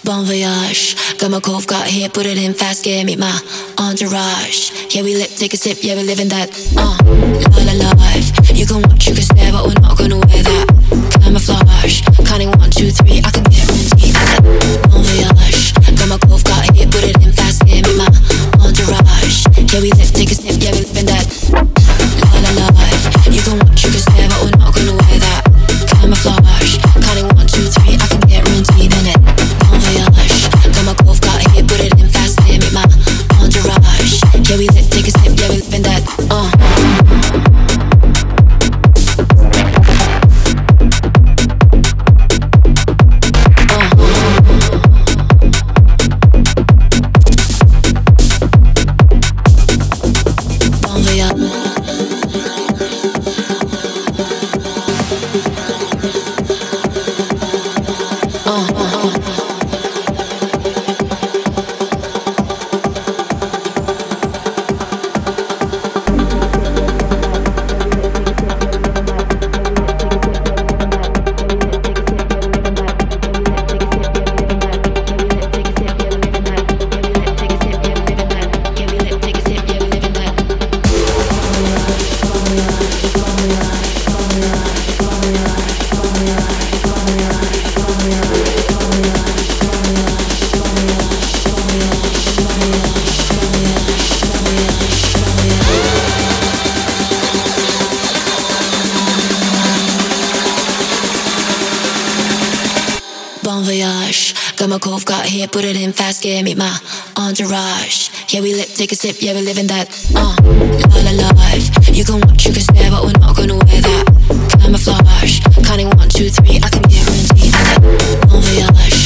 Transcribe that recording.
Bon voyage, got my cove, got here, put it in fast, yeah, meet my entourage. Yeah, we lit, take a sip, yeah, we living that, la la life. You can watch, you can stare, but we're not gonna wear that camouflage. Counting 1, 2, 3, I can guarantee that. Bon voyage, got my cove, got here, put it in fast, yeah, meet my entourage. Yeah, we lit, take a sip, yeah, we living that, la la life. You can watch, you can stare, but we're not gonna wear that camouflage. Counting 1, 2, 3, I can guarantee that. Bon voyage, got my cove, got here, put it in fast, yeah, meet my entourage. Yeah, we lit, take a sip, yeah, we living that, Bon voyage. Bon voyage, got my cove, got here, put it in fast, yeah, meet my entourage. Yeah, we lit, take a sip, yeah, we living that, la la life. You can watch, you can stare, but we're not gonna wear that camouflage. Counting 1, 2, 3, I can guarantee that. Bon voyage.